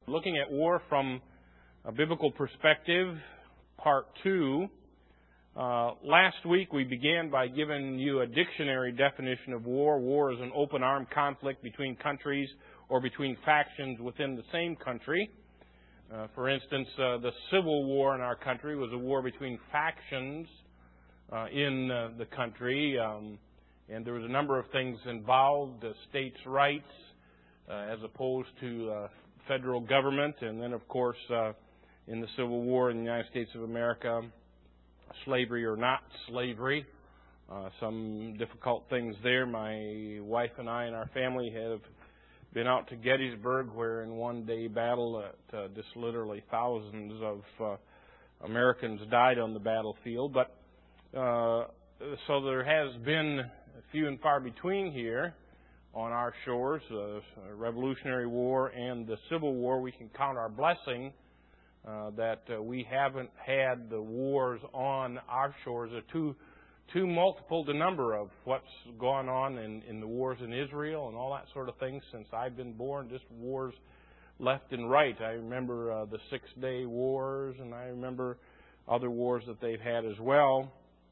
Looking at war from a biblical perspective, part 2. Last week we began by giving you a dictionary definition of war. War is an open armed conflict between countries or between factions within the same country. For instance, the Civil War in our country was a war between factions in the country, and there was a number of things involved, states' rights as opposed to federal government, and then, of course, in the Civil War in the United States of America, slavery or not slavery, some difficult things there. My wife and I and our family have been out to Gettysburg, where in one-day battle, just literally thousands of Americans died on the battlefield. But so there has been few and far between here on our shores, the Revolutionary War and the Civil War. We can count our blessing that we haven't had the wars on our shores. Too multiple the number of what's gone on in the wars in Israel and all that sort of thing since I've been born, just wars left and right. I remember the Six-Day Wars, and I remember other wars that they've had as well.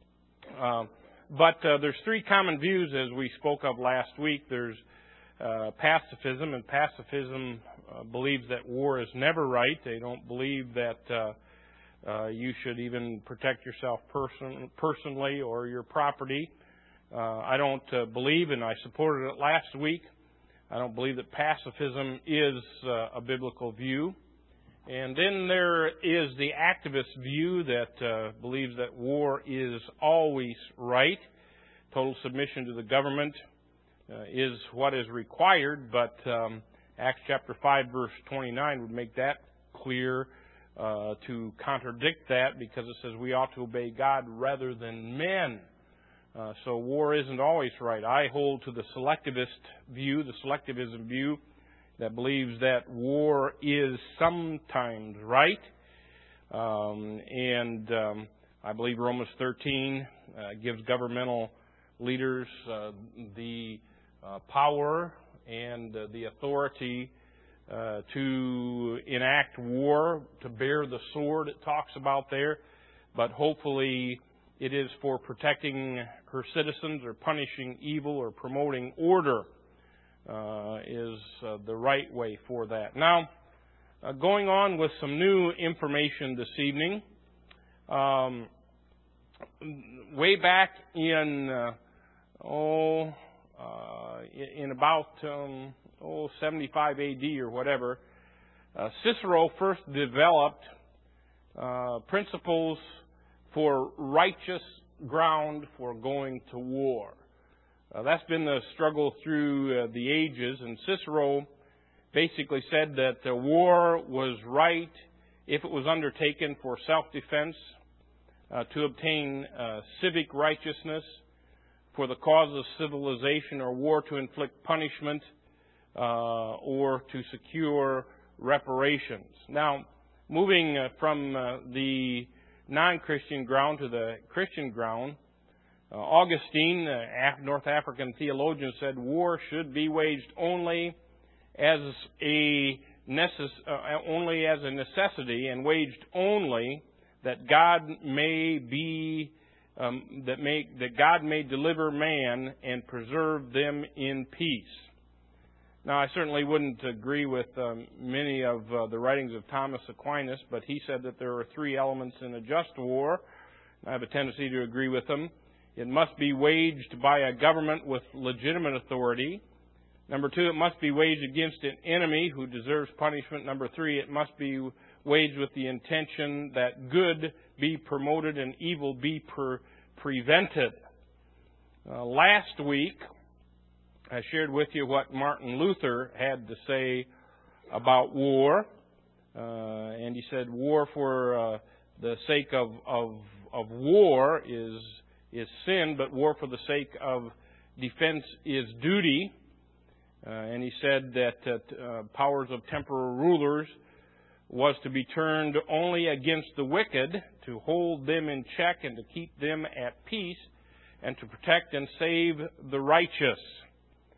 But there's three common views, as we spoke of last week. There's pacifism, and pacifism believes that war is never right. They don't believe that you should even protect yourself personally or your property. I don't believe, and I supported it last week, I don't believe that pacifism is a biblical view. And then there is the activist view that believes that war is always right. Total submission to the government is what is required, but Acts chapter 5, verse 29 would make that clear to contradict that, because it says we ought to obey God rather than men. So war isn't always right. I hold to the selectivist view, the selectivism view, that believes that war is sometimes right. And I believe Romans 13 gives governmental leaders the power and the authority to enact war, to bear the sword it talks about there. But hopefully it is for protecting her citizens or punishing evil or promoting order is the right way for that. Now, going on with some new information this evening. Way back in about 75 A.D. or whatever, Cicero first developed principles for righteous ground for going to war. That's been the struggle through the ages, and Cicero basically said that the war was right if it was undertaken for self-defense, to obtain civic righteousness, for the cause of civilization, or war to inflict punishment, or to secure reparations. Now, moving from the non-Christian ground to the Christian ground, Augustine, North African theologian, said war should be waged only as a necessity, and waged only that God may deliver man and preserve them in peace. Now, I certainly wouldn't agree with many of the writings of Thomas Aquinas, but he said that there are three elements in a just war. I have a tendency to agree with him. It must be waged by a government with legitimate authority. Number two, it must be waged against an enemy who deserves punishment. Number three, it must be waged with the intention that good be promoted and evil be prevented. Last week, I shared with you what Martin Luther had to say about war. And he said war for the sake of war is sin, but war for the sake of defense is duty. And he said that powers of temporal rulers was to be turned only against the wicked, to hold them in check and to keep them at peace, and to protect and save the righteous.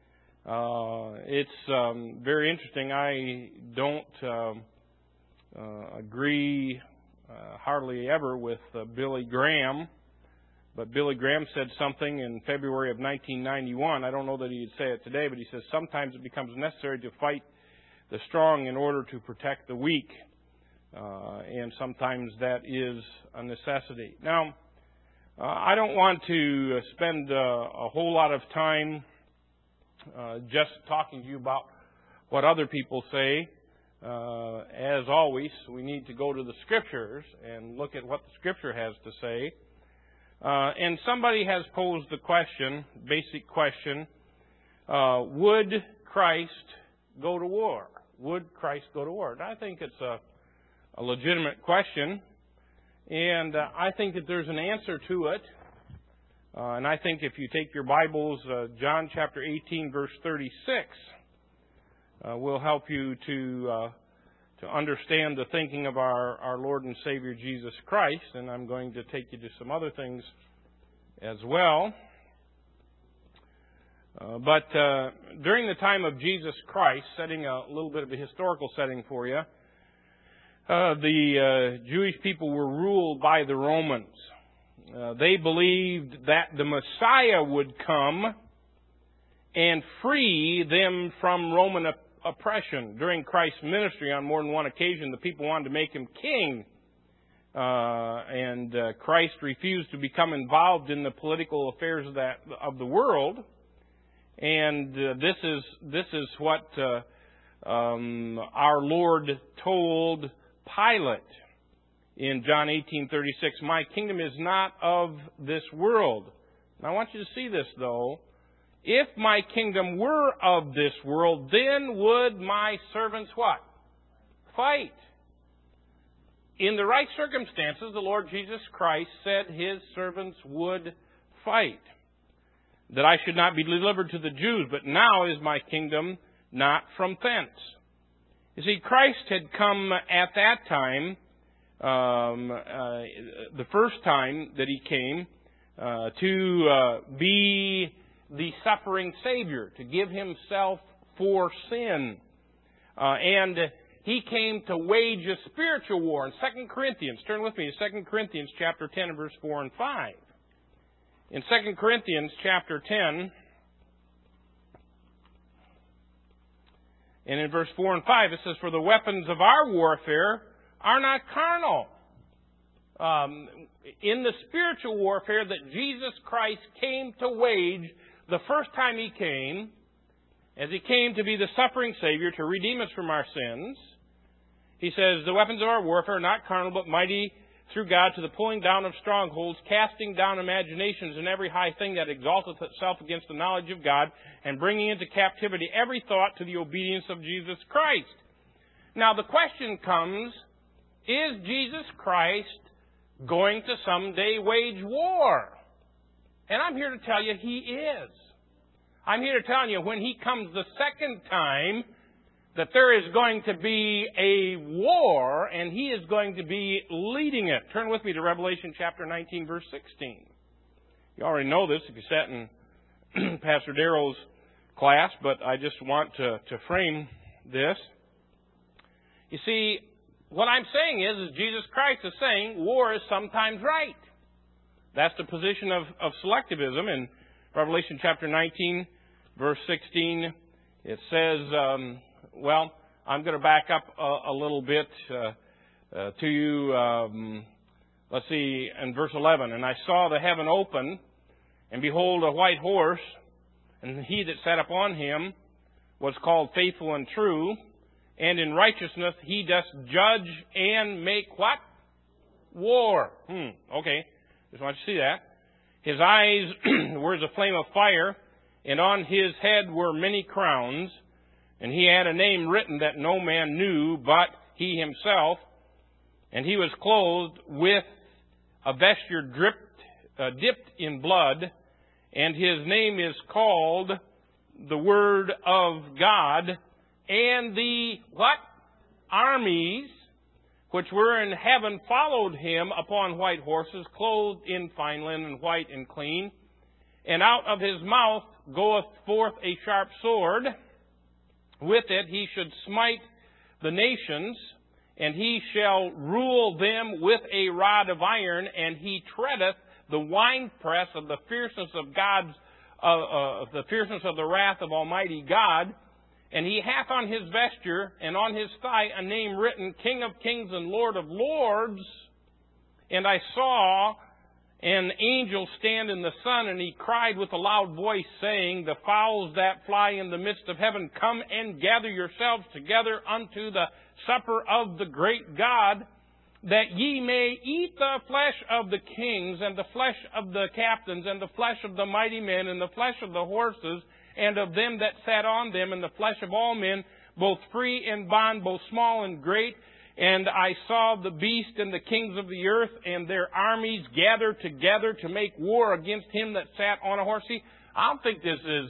It's very interesting. I don't agree hardly ever with Billy Graham, but Billy Graham said something in February of 1991. I don't know that he'd say it today, but he says sometimes it becomes necessary to fight the strong in order to protect the weak, and sometimes that is a necessity. Now, I don't want to spend a whole lot of time just talking to you about what other people say. As always, we need to go to the Scriptures and look at what the Scripture has to say. And somebody has posed the question, basic question, would Christ go to war? Would Christ go to war? And I think it's a legitimate question, and I think that there's an answer to it. And I think if you take your Bibles, John chapter 18, verse 36, will help you to understand the thinking of our Lord and Savior Jesus Christ. And I'm going to take you to some other things as well. But during the time of Jesus Christ, setting a little bit of a historical setting for you, the Jewish people were ruled by the Romans. They believed that the Messiah would come and free them from Roman oppression. During Christ's ministry, on more than one occasion, the people wanted to make him king. And Christ refused to become involved in the political affairs of the world. And this is what our Lord told Pilate in John 18:36. My kingdom is not of this world. Now I want you to see this, though. If my kingdom were of this world, then would my servants what? Fight. In the right circumstances, the Lord Jesus Christ said His servants would fight. That I should not be delivered to the Jews, but now is my kingdom not from thence. You see, Christ had come at that time, the first time that He came, to be the suffering Savior, to give Himself for sin. And He came to wage a spiritual war. In 2 Corinthians, turn with me to 2 Corinthians chapter 10 and verse 4 and 5. In 2 Corinthians chapter 10, and in verse 4 and 5, it says, for the weapons of our warfare are not carnal. In the spiritual warfare that Jesus Christ came to wage the first time He came, as He came to be the suffering Savior to redeem us from our sins, He says, the weapons of our warfare are not carnal, but mighty through God to the pulling down of strongholds, casting down imaginations and every high thing that exalteth itself against the knowledge of God, and bringing into captivity every thought to the obedience of Jesus Christ. Now the question comes, is Jesus Christ going to someday wage war? And I'm here to tell you He is. I'm here to tell you when He comes the second time, that there is going to be a war, and He is going to be leading it. Turn with me to Revelation chapter 19, verse 16. You already know this if you sat in Pastor Darrell's class, but I just want to frame this. You see, what I'm saying is Jesus Christ is saying war is sometimes right. That's the position of selectivism. In Revelation chapter 19, verse 16, it says... well, I'm going to back up a little bit to you. Let's see, in verse 11. And I saw the heaven open, and behold, a white horse, and He that sat upon him was called Faithful and True, and in righteousness He doth judge and make what? War. Okay, just want you to see that. His eyes were as a flame of fire, and on His head were many crowns. And He had a name written that no man knew but He Himself. And He was clothed with a vesture dipped in blood. And His name is called the Word of God. And the what? Armies which were in heaven followed Him upon white horses, clothed in fine linen, white and clean. And out of His mouth goeth forth a sharp sword. With it he should smite the nations, and he shall rule them with a rod of iron, and he treadeth the winepress of the fierceness of the fierceness of the wrath of Almighty God. And he hath on his vesture and on his thigh a name written, King of Kings and Lord of Lords. And I saw an angel stand in the sun, and he cried with a loud voice, saying, The fowls that fly in the midst of heaven, come and gather yourselves together unto the supper of the great God, that ye may eat the flesh of the kings, and the flesh of the captains, and the flesh of the mighty men, and the flesh of the horses, and of them that sat on them, and the flesh of all men, both free and bond, both small and great. And I saw the beast and the kings of the earth and their armies gather together to make war against him that sat on a horse. See, I don't think this is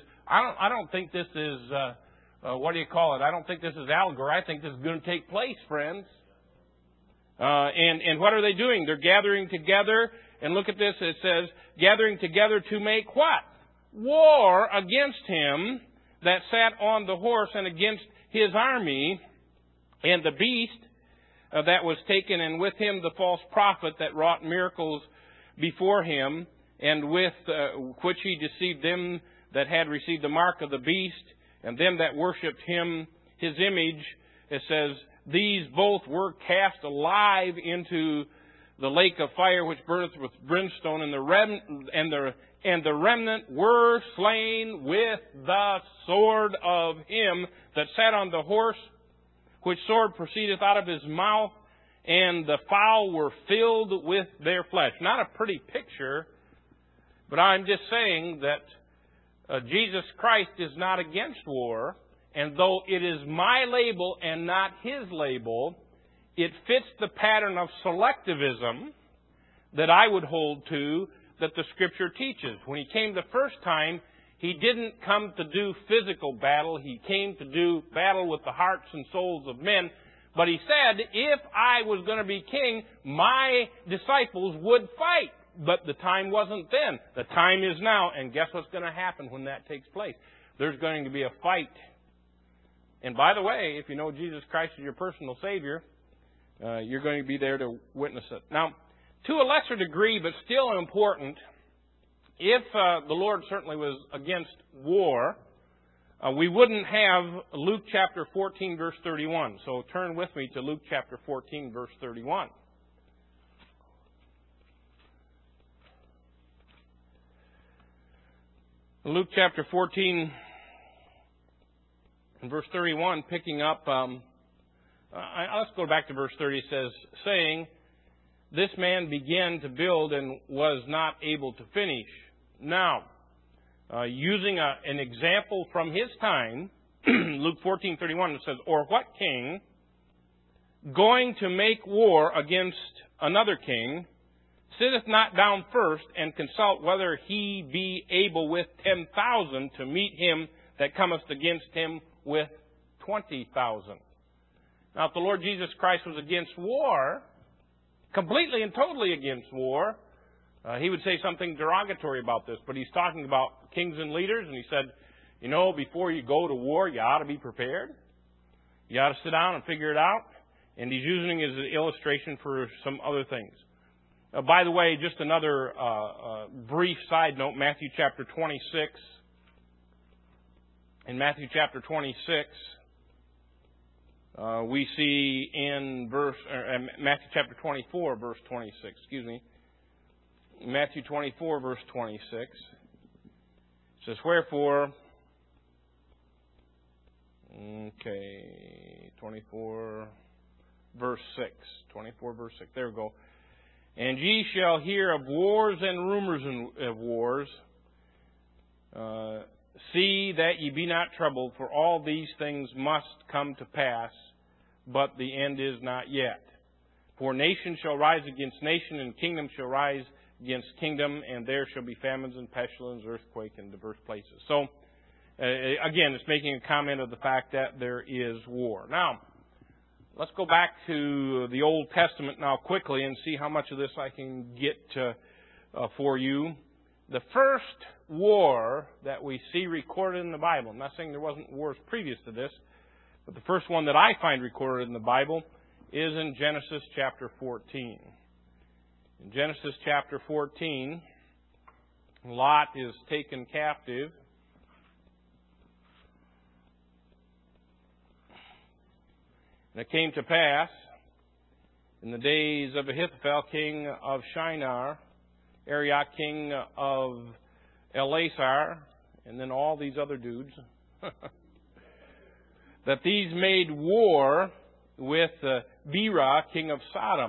what do you call it? I don't think this is allegory. I think this is going to take place, friends. And what are they doing? They're gathering together. And look at this. It says, gathering together to make what? War against him that sat on the horse and against his army, and the beast that was taken, and with him the false prophet that wrought miracles before him, and with which he deceived them that had received the mark of the beast, and them that worshipped him, his image. It says, these both were cast alive into the lake of fire, which burneth with brimstone, and the remnant were slain with the sword of him that sat on the horse, which sword proceedeth out of his mouth, and the fowl were filled with their flesh. Not a pretty picture, but I'm just saying that Jesus Christ is not against war, and though it is my label and not his label, it fits the pattern of selectivism that I would hold to, that the Scripture teaches. When he came the first time, he didn't come to do physical battle. He came to do battle with the hearts and souls of men. But he said, if I was going to be king, my disciples would fight. But the time wasn't then. The time is now. And guess what's going to happen when that takes place? There's going to be a fight. And by the way, if you know Jesus Christ as your personal Savior, you're going to be there to witness it. Now, to a lesser degree, but still important, if the Lord certainly was against war, we wouldn't have Luke chapter 14, verse 31. So turn with me to Luke chapter 14, verse 31. Luke chapter 14, and verse 31, picking up, let's go back to verse 30. It says, saying, this man began to build and was not able to finish. Now, using an example from his time, Luke 14:31, it says, or what king, going to make war against another king, sitteth not down first and consult whether he be able with 10,000 to meet him that cometh against him with 20,000. Now, if the Lord Jesus Christ was against war, completely and totally against war, he would say something derogatory about this. But he's talking about kings and leaders, and he said, you know, before you go to war, you ought to be prepared. You ought to sit down and figure it out. And he's using it as an illustration for some other things. By the way, just another brief side note, Matthew chapter 26. In Matthew chapter 26, we see in Matthew chapter 24, verse 26, Matthew 24, verse 26. It says, wherefore, 24, verse 6. 24, verse 6. There we go. And ye shall hear of wars and rumors of wars. See that ye be not troubled, for all these things must come to pass, but the end is not yet. For nation shall rise against nation, and kingdom shall rise against kingdom, and there shall be famines and pestilence, earthquake in diverse places. So, again, it's making a comment of the fact that there is war. Now, let's go back to the Old Testament now quickly and see how much of this I can get for you. the first war that we see recorded in the Bible, I'm not saying there wasn't wars previous to this, but the first one that I find recorded in the Bible is in Genesis chapter 14. In Genesis chapter 14, Lot is taken captive. And it came to pass in the days of Ahithophel, king of Shinar, Arioch, king of Elasar, and then all these other dudes, that these made war with Bera, king of Sodom.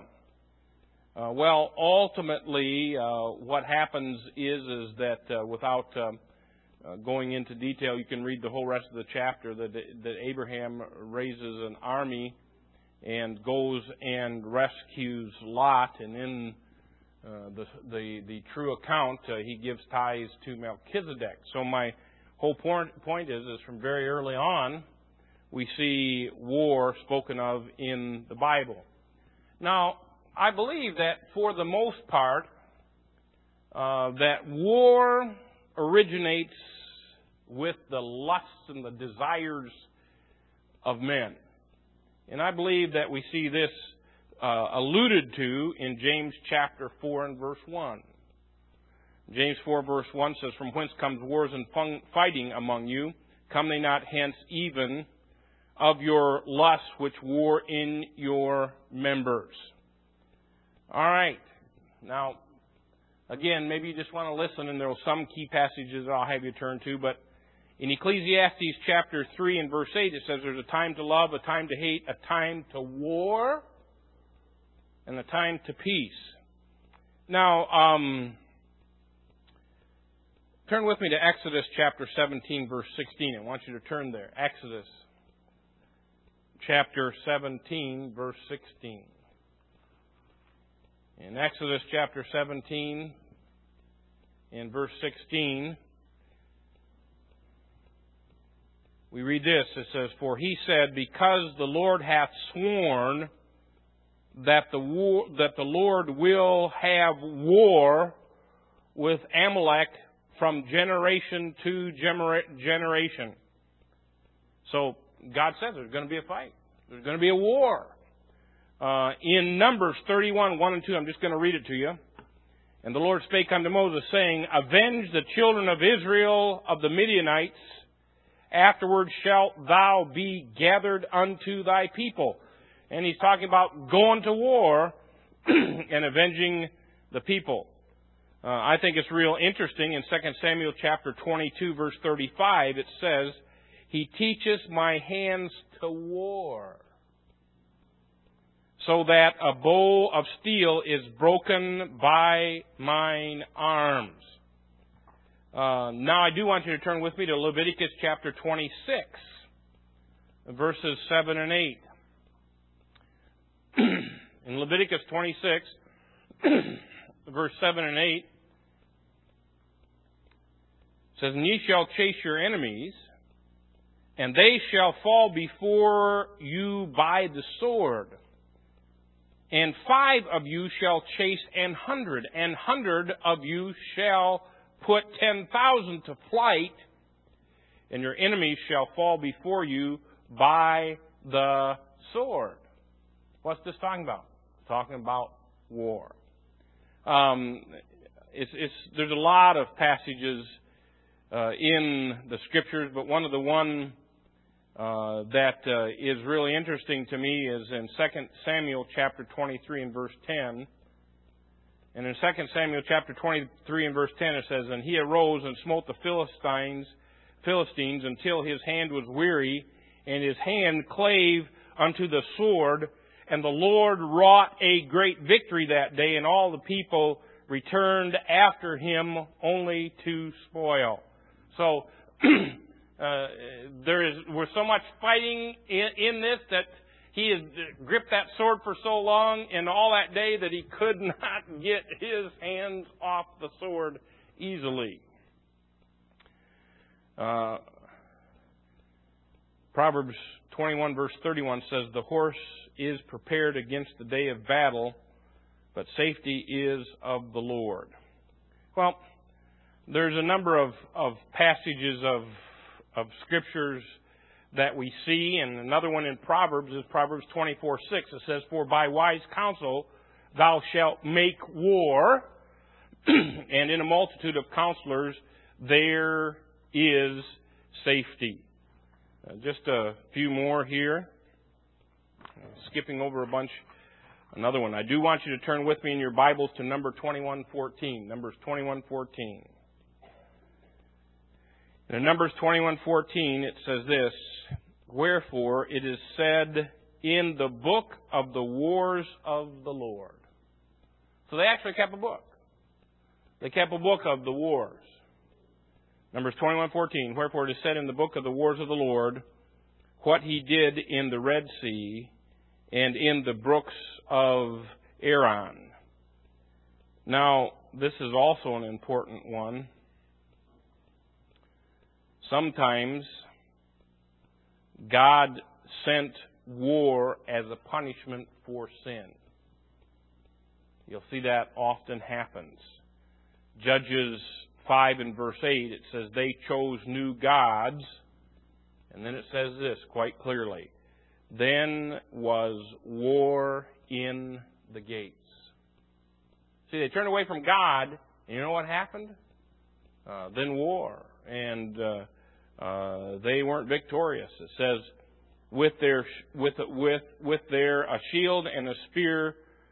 Ultimately, what happens is that without going into detail, you can read the whole rest of the chapter, that Abraham raises an army and goes and rescues Lot, and in the true account, he gives tithes to Melchizedek. So my whole point is from very early on, we see war spoken of in the Bible. Now, I believe that for the most part, that war originates with the lusts and the desires of men. And I believe that we see this alluded to in James chapter 4 and verse 1. James 4 verse 1 says, "From whence comes wars and fighting among you? Come they not hence even of your lusts which war in your members?" All right. Now, again, maybe you just want to listen, and there are some key passages I'll have you turn to, but in Ecclesiastes chapter 3 and verse 8, it says there's a time to love, a time to hate, a time to war, and a time to peace. Now, turn with me to Exodus chapter 17, verse 16. I want you to turn there. Exodus chapter 17, verse 16. In Exodus chapter 17, in verse 16, we read this. It says, "For he said, because the Lord hath sworn that the Lord will have war with Amalek from generation to generation." So God says there's going to be a fight. There's going to be a war. In Numbers 31, 1 and 2, I'm just going to read it to you. "And the Lord spake unto Moses, saying, Avenge the children of Israel of the Midianites. Afterward shalt thou be gathered unto thy people." And he's talking about going to war and avenging the people. I think it's real interesting. In 2 Samuel chapter 22, verse 35, it says, "He teacheth my hands to war, so that a bow of steel is broken by mine arms." Now I do want you to turn with me to Leviticus chapter 26, verses 7 and 8. In Leviticus 26, verse 7 and 8, it says, "And ye shall chase your enemies, and they shall fall before you by the sword. And 5 of you shall chase 100, and 100 of you shall put 10,000 to flight, and your enemies shall fall before you by the sword." What's this talking about? It's talking about war. There's a lot of passages in the Scriptures, but one of the one that is really interesting to me is in 2 Samuel chapter 23 and verse 10. And in 2 Samuel chapter 23 and verse 10 it says, "And he arose and smote the Philistines until his hand was weary, and his hand clave unto the sword. And the Lord wrought a great victory that day, and all the people returned after him only to spoil." So we're so much fighting in this that he has gripped that sword for so long and all that day that he could not get his hands off the sword easily. Proverbs 21 verse 31 says, "The horse is prepared against the day of battle, but safety is of the Lord." Well, There's a number of passages of scriptures that we see, and another one in Proverbs is Proverbs 24:6. It says, "For by wise counsel thou shalt make war, and in a multitude of counselors there is safety." Just a few more here. Skipping over a bunch. Another one. I do want you to turn with me in your Bibles to Numbers 21:14. Numbers 21:14. In Numbers 21:14 it says this, "Wherefore it is said in the book of the wars of the Lord." So they actually kept a book. They kept a book of the wars. Numbers 21:14, "Wherefore it is said in the book of the wars of the Lord, what he did in the Red Sea and in the brooks of Aaron." Now, this is also an important one. Sometimes God sent war as a punishment for sin. You'll see that often happens. Judges 5 and verse 8, it says, "They chose new gods." And then it says this quite clearly, "Then was war in the gates." See, they turned away from God, and you know what happened? Then war. And they weren't victorious. It says, with their a shield and a spear.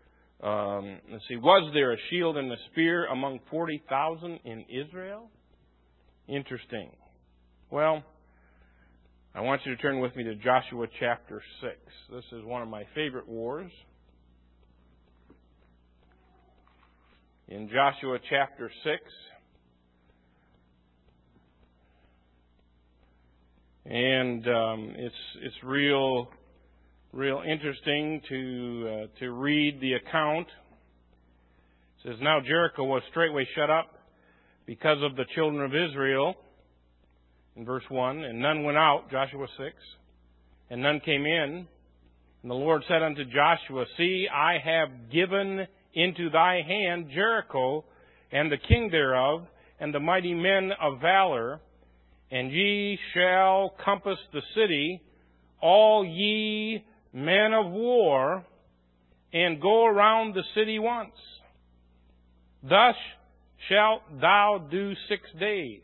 Was there a shield and a spear among 40,000 in Israel? Interesting. Well, I want you to turn with me to Joshua chapter 6. This is one of my favorite wars. In Joshua chapter 6, and it's real interesting to read the account. It says, "Now Jericho was straightway shut up because of the children of Israel," in verse 1, "and none went out," Joshua 6, "and none came in. And the Lord said unto Joshua, See, I have given into thy hand Jericho, and the king thereof, and the mighty men of valor, and ye shall compass the city, all ye men of war, and go around the city once. Thus shalt thou do 6 days.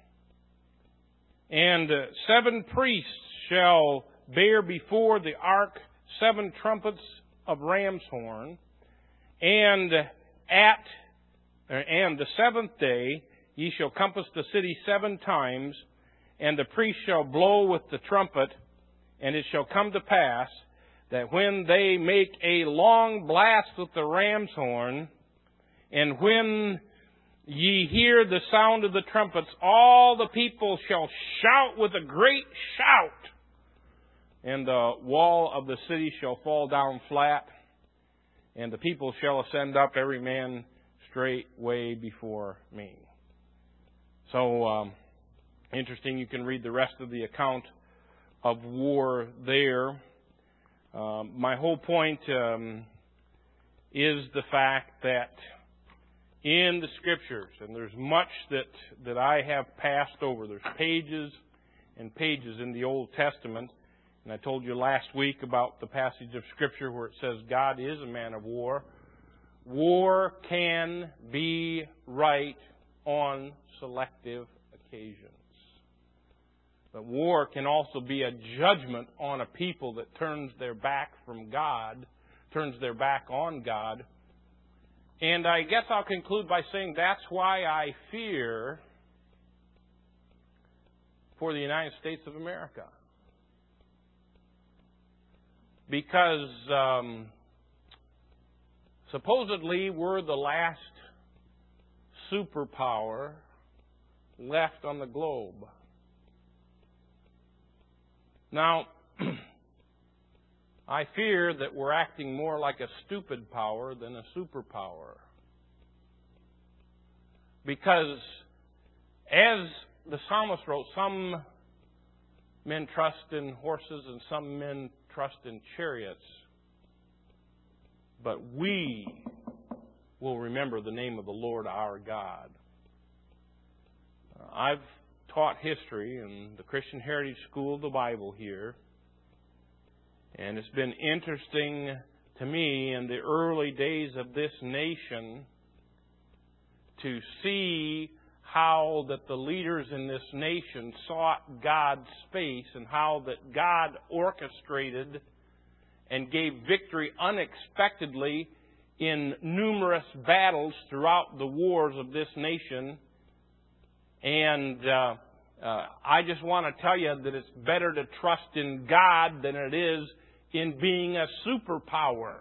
And 7 priests shall bear before the ark 7 trumpets of ram's horn, and the 7th day ye shall compass the city 7 times, and the priest shall blow with the trumpet, and it shall come to pass that when they make a long blast with the ram's horn, and when ye hear the sound of the trumpets, all the people shall shout with a great shout, and the wall of the city shall fall down flat, and the people shall ascend up, every man straightway before me." So, interesting. You can read the rest of the account of war there. My whole point is the fact that in the Scriptures, and there's much that I have passed over. There's pages and pages in the Old Testament. And I told you last week about the passage of Scripture where it says God is a man of war. War can be right on selective occasions. But war can also be a judgment on a people that turns their back from God, turns their back on God. And I guess I'll conclude by saying that's why I fear for the United States of America. Because supposedly we're the last superpower left on the globe. Now, I fear that we're acting more like a stupid power than a superpower. Because, as the psalmist wrote, some men trust in horses and some men trust in chariots. But we will remember the name of the Lord our God. I've taught history in the Christian Heritage School of the Bible here. And it's been interesting to me in the early days of this nation to see how that the leaders in this nation sought God's face and how that God orchestrated and gave victory unexpectedly in numerous battles throughout the wars of this nation. And I just want to tell you that it's better to trust in God than it is in being a superpower.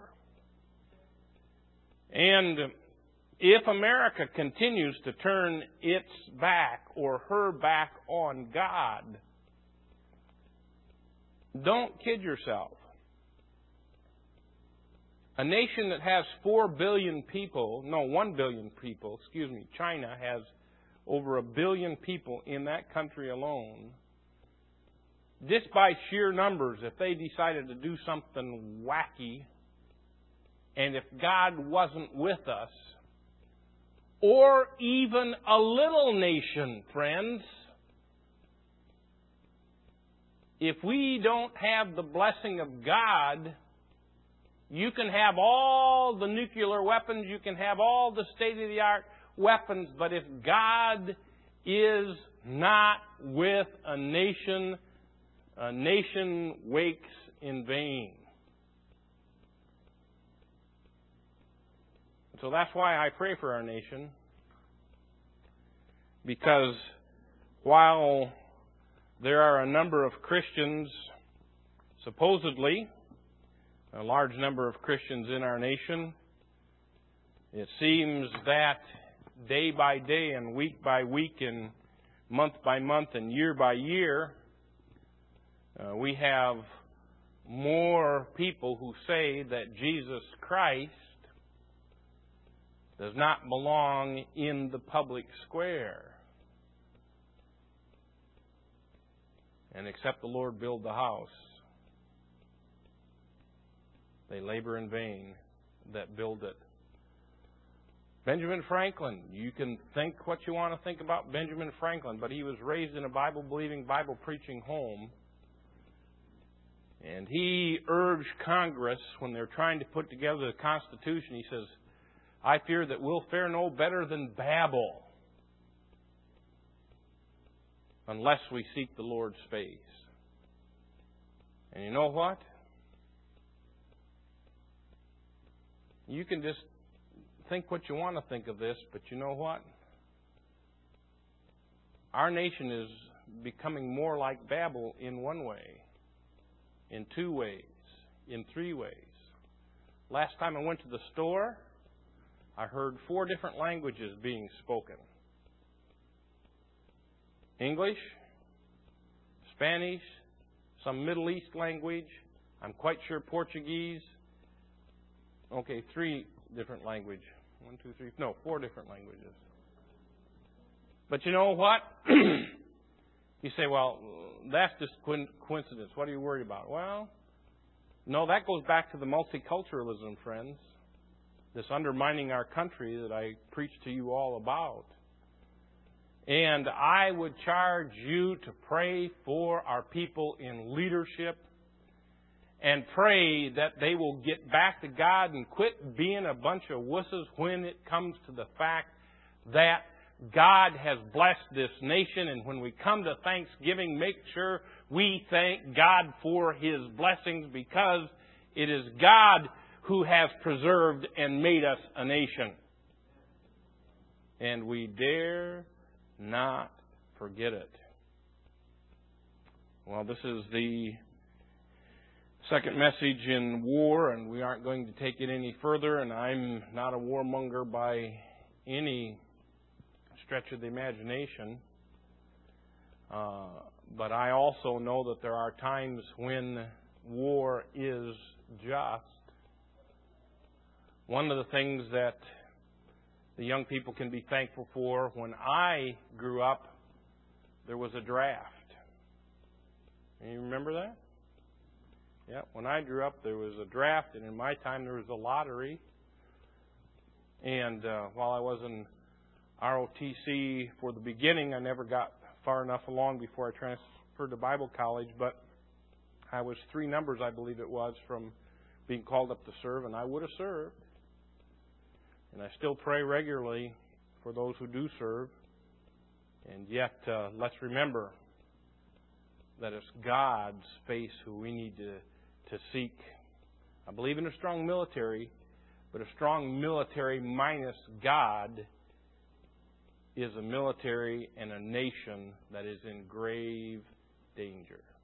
And if America continues to turn its back or her back on God, don't kid yourself. A nation that has 1 billion people, China has over 1 billion people in that country alone. Just by sheer numbers, if they decided to do something wacky, and if God wasn't with us, or even a little nation, friends, if we don't have the blessing of God, you can have all the nuclear weapons, you can have all the state-of-the-art weapons, but if God is not with a nation wakes in vain. So that's why I pray for our nation. Because while there are a number of Christians, supposedly, a large number of Christians in our nation, it seems that day by day and week by week and month by month and year by year, we have more people who say that Jesus Christ does not belong in the public square. And except the Lord build the house, they labor in vain that build it. Benjamin Franklin, you can think what you want to think about Benjamin Franklin, but he was raised in a Bible-believing, Bible-preaching home. And he urged Congress, when they're trying to put together the Constitution, he says, I fear that we'll fare no better than Babel unless we seek the Lord's face. And you know what? You can just think what you want to think of this, but you know what? Our nation is becoming more like Babel in one way, in 2 ways, in 3 ways. Last time I went to the store, I heard 4 different languages being spoken. English, Spanish, some Middle East language, I'm quite sure Portuguese. Okay, 3 different languages. 4 different languages. But you know what? You say, well, that's just coincidence. What are you worried about? Well, no, that goes back to the multiculturalism, friends. This undermining our country that I preach to you all about. And I would charge you to pray for our people in leadership and pray that they will get back to God and quit being a bunch of wusses when it comes to the fact that God has blessed this nation. And when we come to Thanksgiving, make sure we thank God for His blessings, because it is God who has preserved and made us a nation. And we dare not forget it. Well, this is the second message in war, and we aren't going to take it any further, and I'm not a warmonger by any stretch of the imagination. But I also know that there are times when war is just. One of the things that the young people can be thankful for, when I grew up, there was a draft. And you remember that? Yeah, when I grew up, there was a draft, and in my time, there was a lottery. And while I was in ROTC for the beginning. I never got far enough along before I transferred to Bible college, but I was 3 numbers, I believe it was, from being called up to serve, and I would have served. And I still pray regularly for those who do serve. And yet, let's remember that it's God's face who we need to seek. I believe in a strong military, but a strong military minus God is a military and a nation that is in grave danger.